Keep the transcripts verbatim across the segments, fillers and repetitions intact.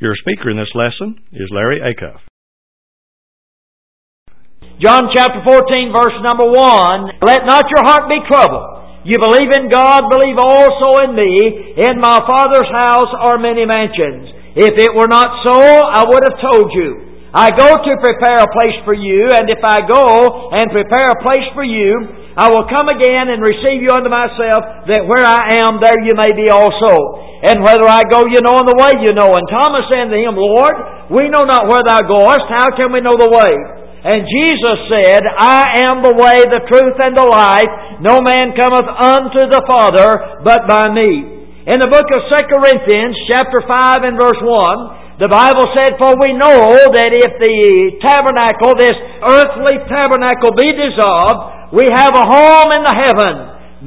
Your speaker in this lesson is Larry Acuff. John chapter fourteen, verse number one. Let not your heart be troubled. You believe in God, believe also in me. In my Father's house are many mansions. If it were not so, I would have told you. I go to prepare a place for you, and if I go and prepare a place for you, I will come again and receive you unto myself, that where I am, there you may be also. And whether I go, you know, and the way you know. And Thomas said to him, Lord, we know not where thou goest. How can we know the way? And Jesus said, I am the way, the truth, and the life. No man cometh unto the Father but by me. In the book of Second Corinthians, chapter five and verse one, the Bible said, For we know that if the tabernacle, this earthly tabernacle, be dissolved, we have a home in the heaven,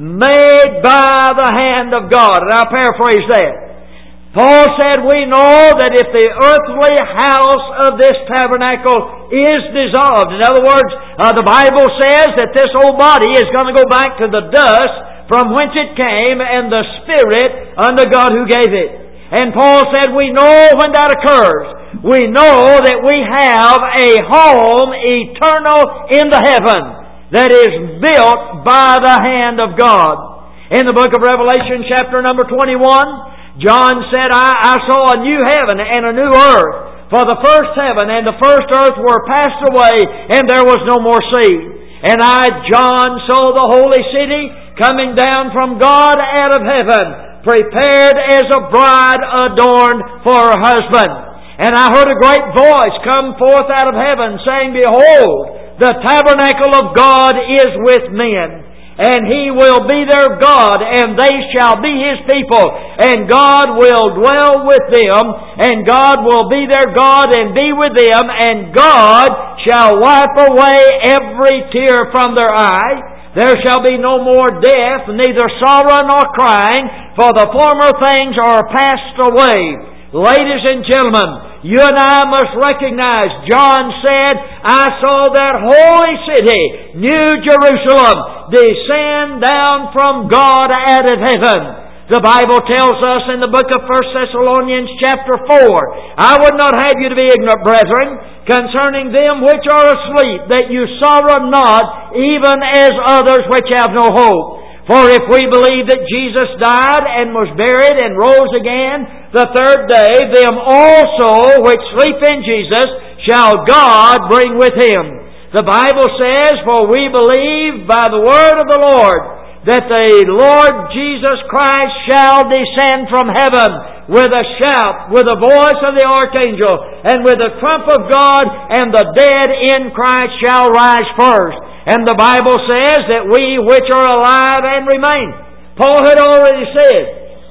made by the hand of God. And I'll paraphrase that. Paul said, we know that if the earthly house of this tabernacle is dissolved, in other words, uh, the Bible says that this old body is going to go back to the dust from whence it came, and the Spirit unto God who gave it. And Paul said, we know when that occurs. We know that we have a home eternal in the heaven that is built by the hand of God. In the book of Revelation, chapter number twenty-one, John said, I, I saw a new heaven and a new earth. For the first heaven and the first earth were passed away, and there was no more sea. And I, John, saw the holy city coming down from God out of heaven, prepared as a bride adorned for her husband. And I heard a great voice come forth out of heaven, saying, Behold, the tabernacle of God is with men. And He will be their God, and they shall be His people. And God will dwell with them, and God will be their God and be with them, and God shall wipe away every tear from their eye. There shall be no more death, neither sorrow nor crying, for the former things are passed away. Ladies and gentlemen, you and I must recognize, John said, I saw that holy city, New Jerusalem, descend down from God out of heaven. The Bible tells us in the book of First Thessalonians chapter four, I would not have you to be ignorant, brethren, concerning them which are asleep, that you sorrow not, even as others which have no hope. For if we believe that Jesus died and was buried and rose again the third day, them also which sleep in Jesus shall God bring with Him. The Bible says, For we believe by the word of the Lord that the Lord Jesus Christ shall descend from heaven with a shout, with the voice of the archangel, and with the trump of God, and the dead in Christ shall rise first. And the Bible says that we which are alive and remain. Paul had already said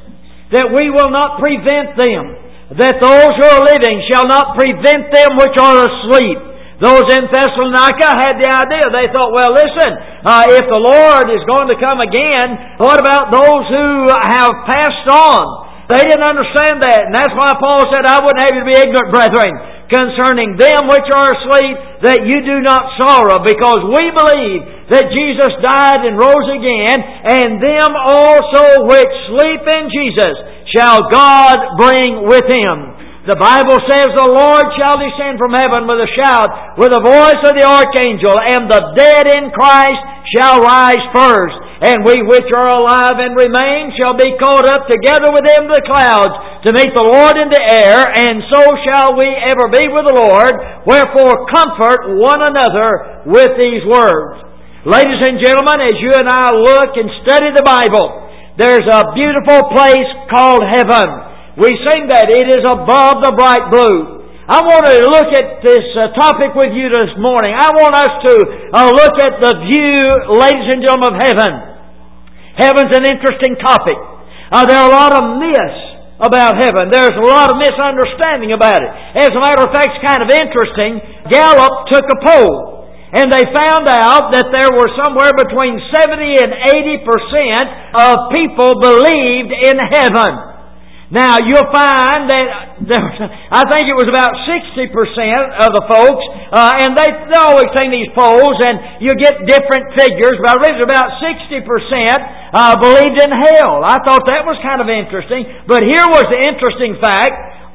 that we will not prevent them, that those who are living shall not prevent them which are asleep. Those in Thessalonica had the idea. They thought, well, listen, uh, if the Lord is going to come again, what about those who have passed on? They didn't understand that. And that's why Paul said, I wouldn't have you to be ignorant, brethren, concerning them which are asleep, that you do not sorrow, because we believe that Jesus died and rose again, and them also which sleep in Jesus shall God bring with Him. The Bible says the Lord shall descend from heaven with a shout, with the voice of the archangel, and the dead in Christ shall rise first. And we which are alive and remain shall be caught up together with them in the clouds to meet the Lord in the air, and so shall we ever be with the Lord. Wherefore comfort one another with these words. Ladies and gentlemen, as you and I look and study the Bible, there's a beautiful place called heaven. We sing that it is above the bright blue. I want to look at this uh, topic with you this morning. I want us to uh, look at the view, ladies and gentlemen, of heaven. Heaven's an interesting topic. Uh, there are a lot of myths about heaven. There's a lot of misunderstanding about it. As a matter of fact, it's kind of interesting. Gallup took a poll, and they found out that there were somewhere between seventy and eighty percent of people believed in heaven. Now, you'll find that there was, I think it was about sixty percent of the folks, uh, and they, they always take these polls, and you get different figures, but I read about sixty percent uh, believed in hell. I thought that was kind of interesting, but here was the interesting fact.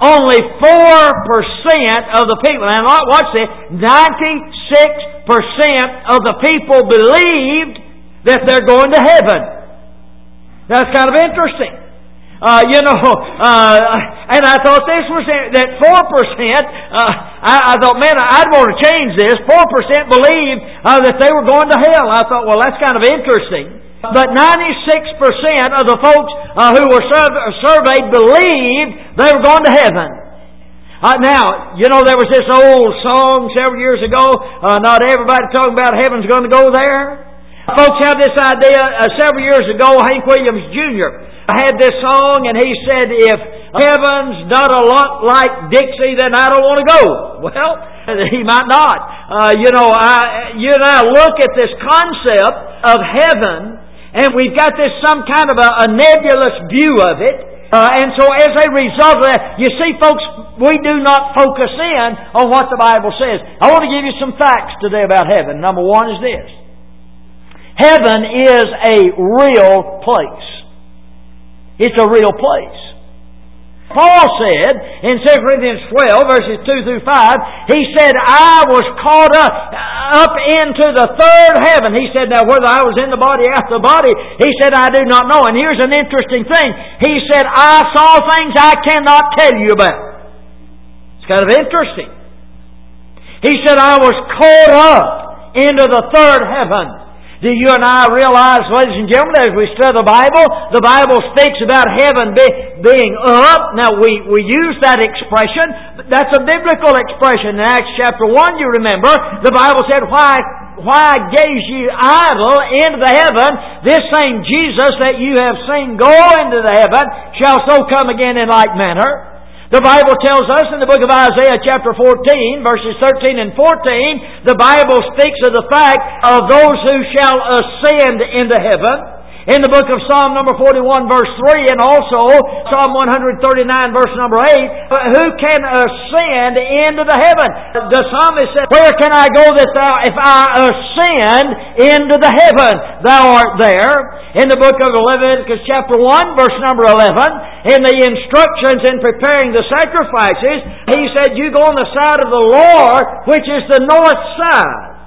only four percent of the people, now watch this, ninety-six percent of the people believed that they're going to heaven. That's kind of interesting. Uh, you know, uh, and I thought this was, that four percent, uh, I, I thought, man, I'd want to change this. four percent believed uh, that they were going to hell. I thought, well, that's kind of interesting. But ninety-six percent of the folks uh, who were surveyed believed they were going to heaven. Uh, now, you know, there was this old song several years ago, uh, not everybody talking about heaven's going to go there. Folks have this idea, uh, several years ago, Hank Williams Junior had this song, and he said, if heaven's not a lot like Dixie, then I don't want to go. Well, he might not. Uh, you know, I, you and I look at this concept of heaven, and we've got this some kind of a, a nebulous view of it. Uh, and so as a result of that, you see, folks, we do not focus in on what the Bible says. I want to give you some facts today about heaven. Number one is this. Heaven is a real place. It's a real place. Paul said in Second Corinthians twelve, verses two through five, he said, I was caught up, up into the third heaven. He said, now whether I was in the body or out of the body, he said, I do not know. And here's an interesting thing. He said, I saw things I cannot tell you about. It's kind of interesting. He said, I was caught up into the third heaven. Do you and I realize, ladies and gentlemen, as we study the Bible, the Bible speaks about heaven be, being up. Now, we, we use that expression, but that's a biblical expression. In Acts chapter one, you remember, the Bible said, Why, why gaze ye idle into the heaven? This same Jesus that you have seen go into the heaven shall so come again in like manner. The Bible tells us in the book of Isaiah chapter fourteen, verses thirteen and fourteen, the Bible speaks of the fact of those who shall ascend into heaven. In the book of Psalm number forty-one, verse three, and also Psalm one thirty-nine, verse number eight, who can ascend into the heaven? The psalmist said, where can I go that thou, if I ascend into the heaven? Thou art there. In the book of Leviticus chapter one, verse number eleven, in the instructions in preparing the sacrifices, he said, you go on the side of the Lord, which is the north side.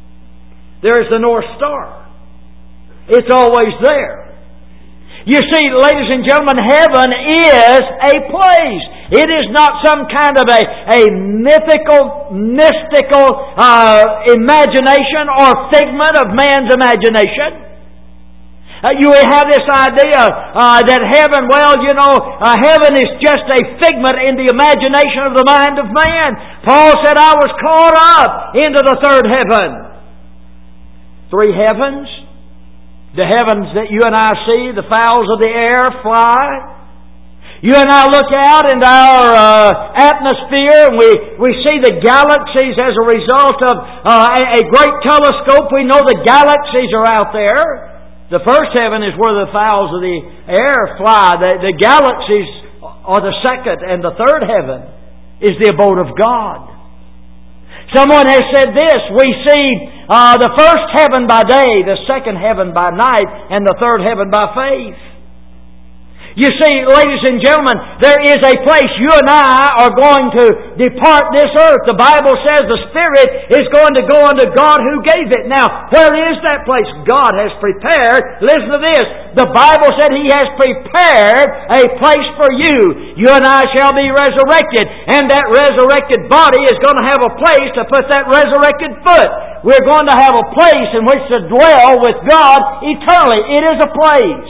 There is the North Star. It's always there. You see, ladies and gentlemen, heaven is a place. It is not some kind of a, a mythical, mystical uh, imagination or figment of man's imagination. Uh, you have this idea uh, that heaven, well, you know, uh, heaven is just a figment in the imagination of the mind of man. Paul said, I was caught up into the third heaven. Three heavens. The heavens that you and I see, the fowls of the air fly. You and I look out into our uh, atmosphere and we, we see the galaxies as a result of uh, a, a great telescope. We know the galaxies are out there. The first heaven is where the fowls of the air fly. The, the galaxies are the second, and the third heaven is the abode of God. Someone has said this, we see uh, the first heaven by day, the second heaven by night, and the third heaven by faith. You see, ladies and gentlemen, there is a place you and I are going to depart this earth. The Bible says the Spirit is going to go unto God who gave it. Now, where is that place? God has prepared. Listen to this. The Bible said He has prepared a place for you. You and I shall be resurrected. And that resurrected body is going to have a place to put that resurrected foot. We're going to have a place in which to dwell with God eternally. It is a place.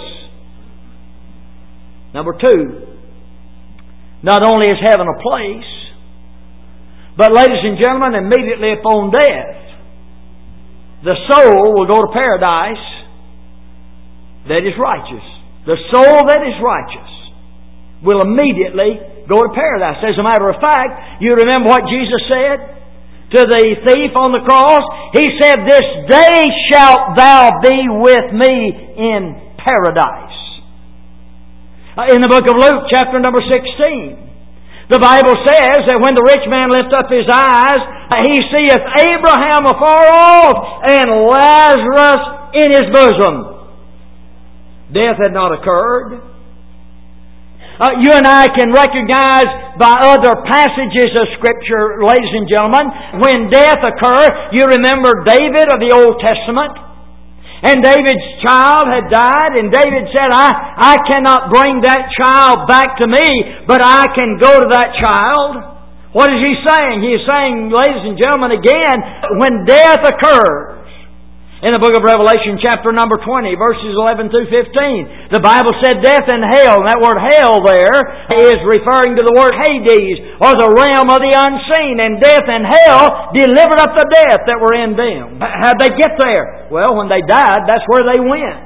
Number two, not only is heaven a place, but ladies and gentlemen, immediately upon death, the soul will go to paradise that is righteous. The soul that is righteous will immediately go to paradise. As a matter of fact, you remember what Jesus said to the thief on the cross? He said, this day shalt thou be with me in paradise. In the book of Luke, chapter number sixteen, the Bible says that when the rich man lifted up his eyes, he seeth Abraham afar off and Lazarus in his bosom. Death had not occurred. Uh, you and I can recognize by other passages of Scripture, ladies and gentlemen, when death occurred. You remember David of the Old Testament? And David's child had died, and David said, I, I cannot bring that child back to me, but I can go to that child. What is he saying? He is saying, ladies and gentlemen, again, when death occurs, in the book of Revelation, chapter number twenty, verses eleven through fifteen, the Bible said death and hell. And that word hell there is referring to the word Hades, or the realm of the unseen. And death and hell delivered up the death that were in them. How'd they get there? Well, when they died, that's where they went.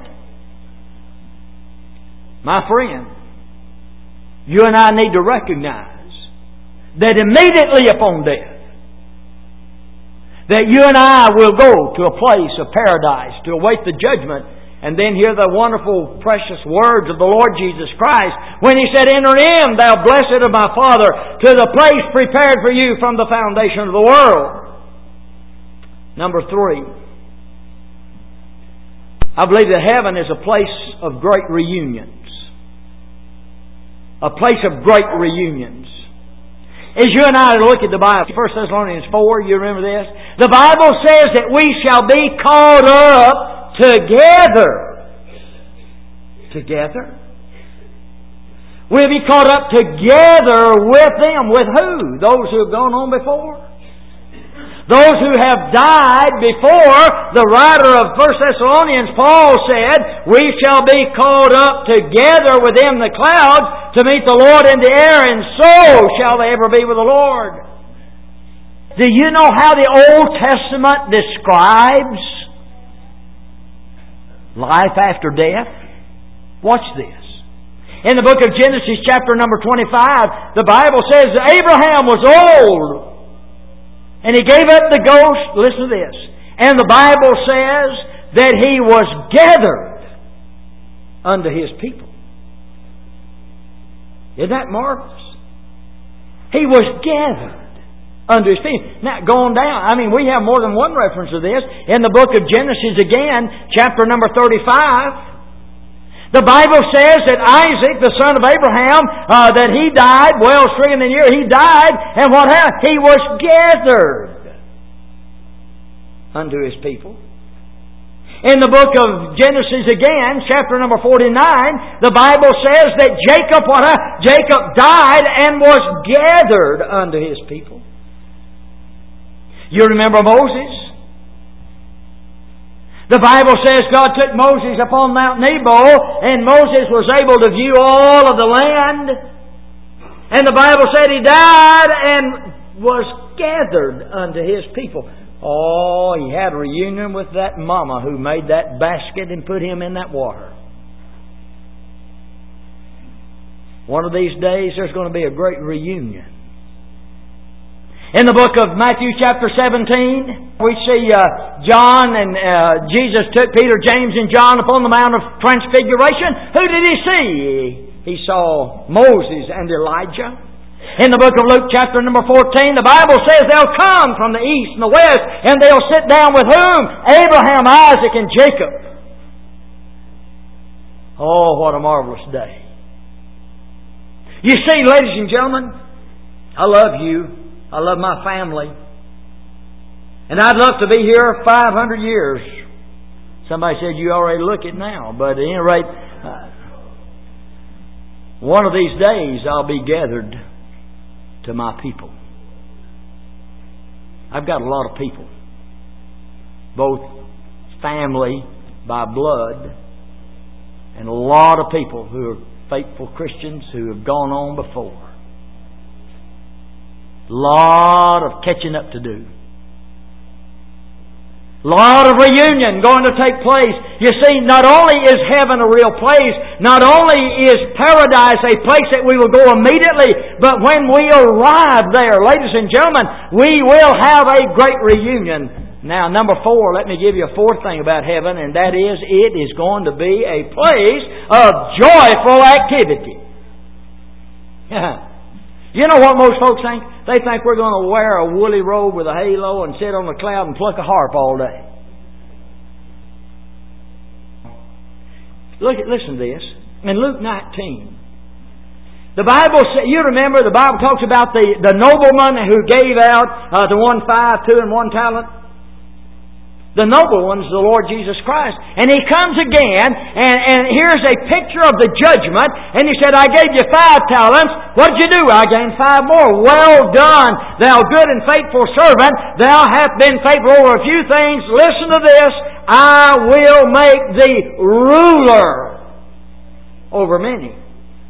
My friend, you and I need to recognize that immediately upon death, that you and I will go to a place of paradise to await the judgment, and then hear the wonderful, precious words of the Lord Jesus Christ when He said, Enter in, thou blessed of my Father, to the place prepared for you from the foundation of the world. Number three, I believe that heaven is a place of great reunions. A place of great reunions. As you and I look at the Bible, First Thessalonians four, you remember this? The Bible says that we shall be caught up together. Together? We'll be caught up together with them. With who? Those who have gone on before? Those who have died before. The writer of First Thessalonians, Paul, said, We shall be caught up together with them in the clouds to meet the Lord in the air, and so shall they ever be with the Lord. Do you know how the Old Testament describes life after death? Watch this. In the book of Genesis chapter number twenty-five, the Bible says that Abraham was old, and he gave up the ghost. Listen to this. And the Bible says that he was gathered unto his people. Isn't that marvelous? He was gathered unto his people. Now, going down, I mean, we have more than one reference to this. In the book of Genesis again, chapter number thirty-five, the Bible says that Isaac, the son of Abraham, uh, that he died, well stricken in years, he died, and what happened? He was gathered unto his people. In the book of Genesis again, chapter number forty-nine, the Bible says that Jacob, what happened? Jacob died and was gathered unto his people. You remember Moses? The Bible says God took Moses upon Mount Nebo, and Moses was able to view all of the land. And the Bible said he died and was gathered unto his people. Oh, he had a reunion with that mama who made that basket and put him in that water. One of these days there's going to be a great reunion. In the book of Matthew chapter seventeen, we see uh, John and uh, Jesus took Peter, James, and John upon the Mount of Transfiguration. Who did he see? He saw Moses and Elijah. In the book of Luke chapter number fourteen, the Bible says they'll come from the east and the west, and they'll sit down with whom? Abraham, Isaac, and Jacob. Oh, what a marvelous day. You see, ladies and gentlemen, I love you. I love my family. And I'd love to be here five hundred years. Somebody said you already look it now. But at any rate, uh, one of these days I'll be gathered to my people. I've got a lot of people. Both family by blood and a lot of people who are faithful Christians who have gone on before. Lot of catching up to do. Lot of reunion going to take place. You see, not only is heaven a real place, not only is paradise a place that we will go immediately, but when we arrive there, ladies and gentlemen, we will have a great reunion. Now, number four, let me give you a fourth thing about heaven, and that is, it is going to be a place of joyful activity. You know what most folks think? They think we're going to wear a woolly robe with a halo and sit on a cloud and pluck a harp all day. Look at, listen to this. In Luke nineteen, The Bible, you remember, the Bible talks about the, the nobleman who gave out uh, the one five, two, and one talent. The noble one is the Lord Jesus Christ. And He comes again, and, and here's a picture of the judgment. And He said, I gave you five talents. What did you do? I gained five more. Well done, thou good and faithful servant. Thou hast been faithful over a few things. Listen to this. I will make thee ruler over many.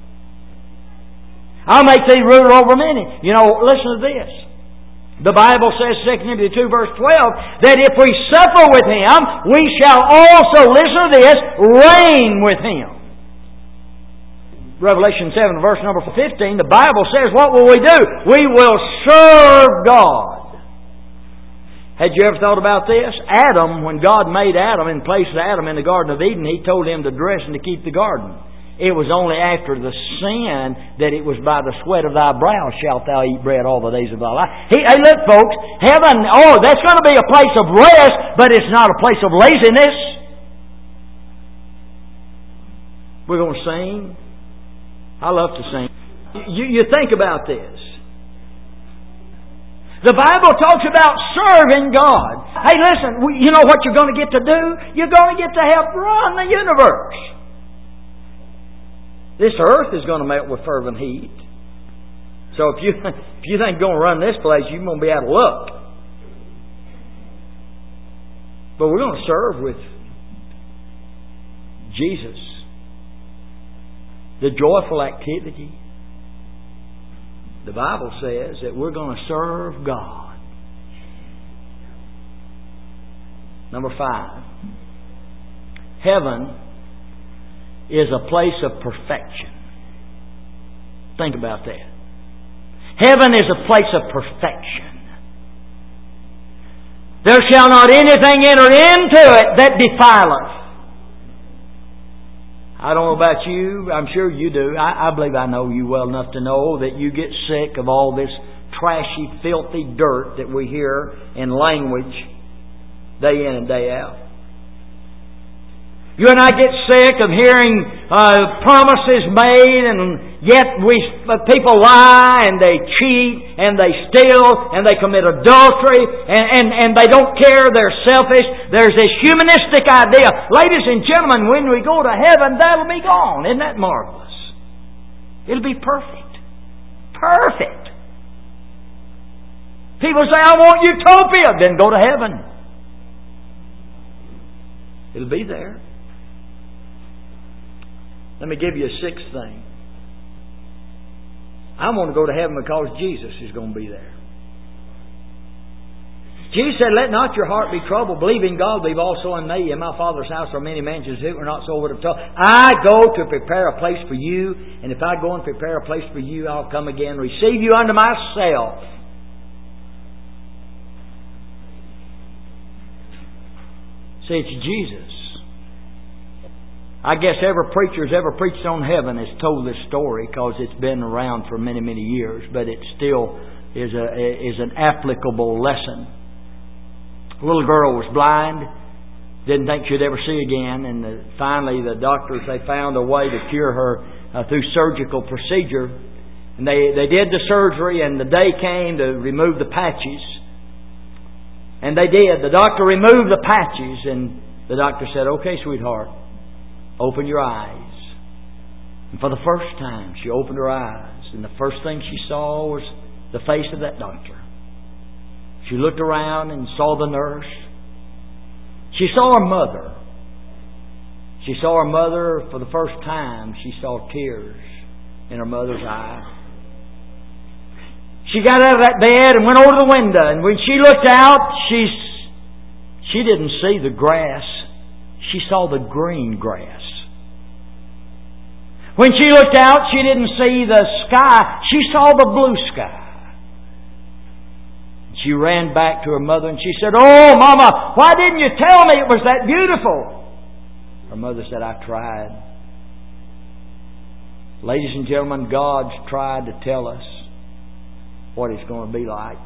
I'll make thee ruler over many. You know, listen to this. The Bible says, Second Timothy two verse twelve, that if we suffer with Him, we shall also, listen to this, reign with Him. Revelation seven verse number fifteen, the Bible says, what will we do? We will serve God. Had you ever thought about this? Adam, when God made Adam and placed Adam in the Garden of Eden, He told him to dress and to keep the garden. It was only after the sin that it was by the sweat of thy brow shalt thou eat bread all the days of thy life. Hey, hey look folks, heaven, oh, that's going to be a place of rest, but it's not a place of laziness. We're going to sing. I love to sing. You, you think about this. The Bible talks about serving God. Hey, listen, you know what you're going to get to do? You're going to get to help run the universe. This earth is going to melt with fervent heat. So if you if you think you're going to run this place, you're going to be out of luck. But we're going to serve with Jesus. The joyful activity. The Bible says that we're going to serve God. Number five. Heaven is a place of perfection. Think about that. Heaven is a place of perfection. There shall not anything enter into it that defileth. I don't know about you. I'm sure you do. I, I believe I know you well enough to know that you get sick of all this trashy, filthy dirt that we hear in language day in and day out. You and I get sick of hearing uh, promises made, and yet we uh, people lie and they cheat and they steal and they commit adultery and, and, and they don't care. They're selfish. There's this humanistic idea. Ladies and gentlemen, when we go to heaven, that'll be gone. Isn't that marvelous? It'll be perfect. Perfect. People say, I want utopia. Then go to heaven. It'll be there. Let me give you a sixth thing. I want to go to heaven because Jesus is going to be there. Jesus said, let not your heart be troubled. Believe in God, believe also in me. In my Father's house are many mansions. If it were not so, I would have told. I go to prepare a place for you. And if I go and prepare a place for you, I'll come again, receive you unto myself. See, it's Jesus. I guess every preacher who's ever preached on heaven has told this story because it's been around for many, many years, but it still is a is an applicable lesson. A little girl was blind, didn't think she'd ever see again, and the, finally the doctors, they found a way to cure her uh, through surgical procedure. And they, they did the surgery, and the day came to remove the patches. And they did. The doctor removed the patches, and the doctor said, okay, sweetheart, open your eyes. And for the first time, she opened her eyes. And the first thing she saw was the face of that doctor. She looked around and saw the nurse. She saw her mother. She saw her mother for the first time. She saw tears in her mother's eyes. She got out of that bed and went over to the window. And when she looked out, she, she didn't see the grass. She saw the green grass. When she looked out, she didn't see the sky. She saw the blue sky. She ran back to her mother and she said, oh, Mama, why didn't you tell me it was that beautiful? Her mother said, I tried. Ladies and gentlemen, God's tried to tell us what it's going to be like.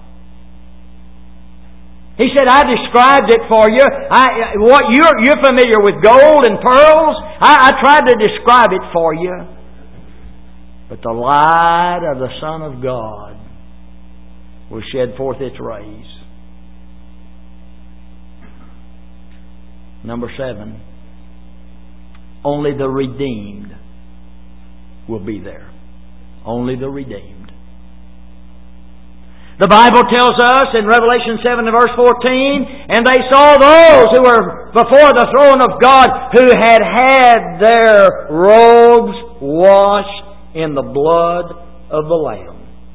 He said, I described it for you. I, what you're, you're familiar with gold and pearls. I, I tried to describe it for you. But the light of the Son of God will shed forth its rays. Number seven, only the redeemed will be there. Only the redeemed. The Bible tells us in Revelation seven and verse fourteen, and they saw those who were before the throne of God who had had their robes washed in the blood of the Lamb.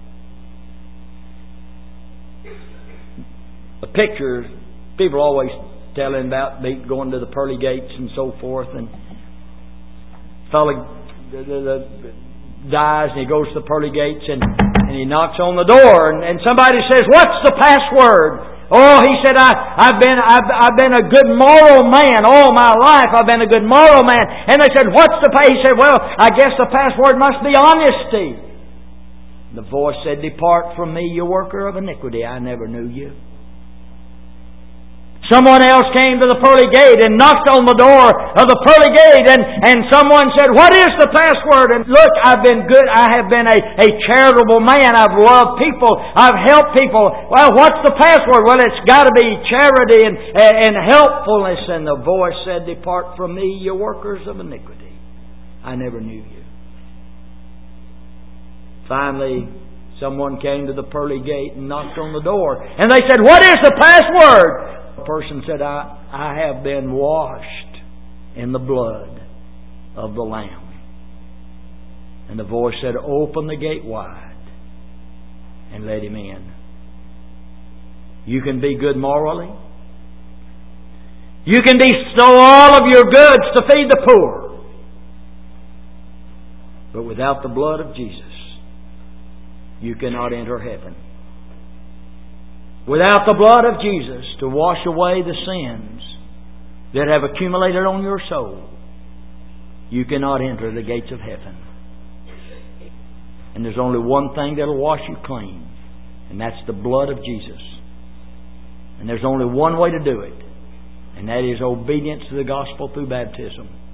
The picture, people always telling about going to the pearly gates and so forth, and fellow the, the, the, dies and he goes to the pearly gates and, and he knocks on the door and, and somebody says, "What's the password?" Oh, he said, I, I've been I've, I've been a good moral man all my life. I've been a good moral man. And they said, "What's the pa-" He said, "Well, I guess the password must be honesty." The voice said, "Depart from me, you worker of iniquity. I never knew you." Someone else came to the pearly gate and knocked on the door of the pearly gate, and, and someone said, "What is the password?" And look, I've been good. I have been a, a charitable man. I've loved people. I've helped people. Well, what's the password? Well, it's got to be charity and, and helpfulness. And the voice said, "Depart from me, you workers of iniquity. I never knew you." Finally, someone came to the pearly gate and knocked on the door. And they said, "What is the password?" The person said, I, I have been washed in the blood of the Lamb. And the voice said, "Open the gate wide and let him in." You can be good morally. You can bestow all of your goods to feed the poor. But without the blood of Jesus, you cannot enter heaven. Without the blood of Jesus to wash away the sins that have accumulated on your soul, you cannot enter the gates of heaven. And there's only one thing that will wash you clean, and that's the blood of Jesus. And there's only one way to do it, and that is obedience to the gospel through baptism.